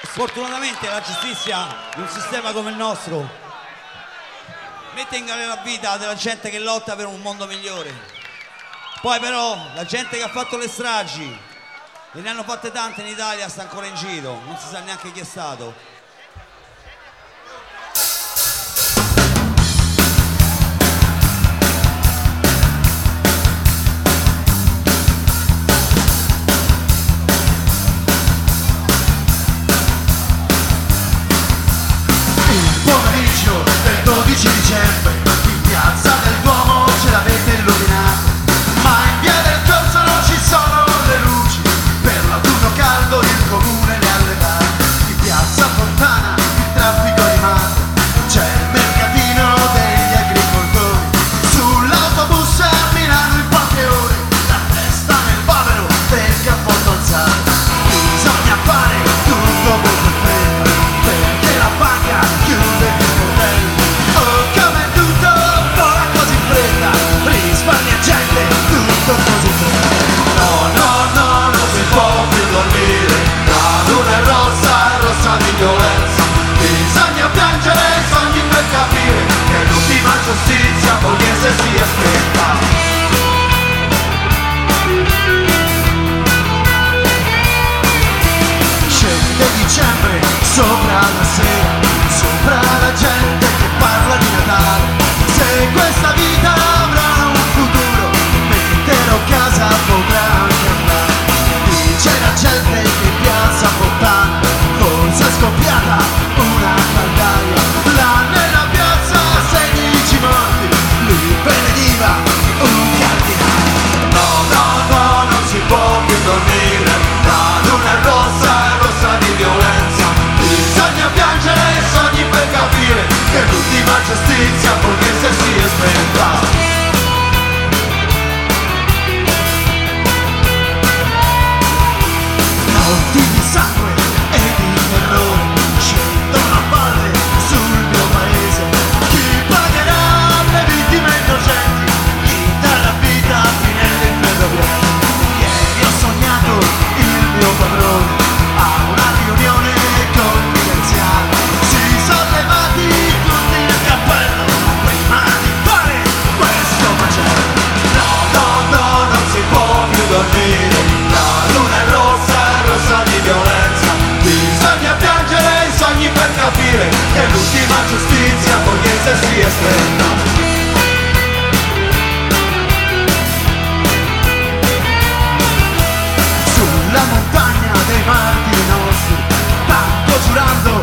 Sfortunatamente la giustizia in un sistema come il nostro mette in galera la vita della gente che lotta per un mondo migliore. Poi però la gente che ha fatto le stragi, e ne hanno fatte tante in Italia, sta ancora in giro, non si sa neanche chi è stato. Del 12 dicembre in piazza del Duomo ce l'avete illuminato, ma in via del Corso non ci sono le luci, per l'autunno caldo il comune le ha levate. In piazza Fontana il traffico è rimasto, c'è il mercatino degli agricoltori, sull'autobus a Milano in poche ore, la testa nel bavero del cappotto alzato. Bisogna fare tutto molto in fretta, perché la banca chiude il bordello. Oh, come tutto vola così in fretta, risparmia gente, tutto così in fretta. No, no, no, non si può più dormire, la luna è rossa di violenza. Bisogna piangere i sogni per capire che l'ultima giustizia pugliese si aspetta. Scende dicembre sopra la sera, sopra la gente che parla di Natale. Se questa vita avrà un futuro, metterò casa potrà anche andare. Dice la gente che in piazza Fontana forse è scoppiata una caldaia. Là nella piazza 16 morti, lui benediva un cardinale. No, no, no, non si può più dormire, la luna è rossa di violenza. Bisogna piangere i sogni per capire che l'ultima giustizia pugliese si è spenta. Notti di sangue e di terrore scendono a valle sul mio paese. Chi pagherà le vittime innocenti? Chi dà la vita fino all'inferno? Ieri ho sognato il mio padrone a una riunione confidenziale. Si sono levati tutti il cappello prima di fare questo macello. No, no, no, non si può più dormire, la luna è rossa di violenza. Bisogna piangere i sogni per capire che l'ultima giustizia pugliese si è stretta. Sulla montagna dei martiri nostri, tanto giurando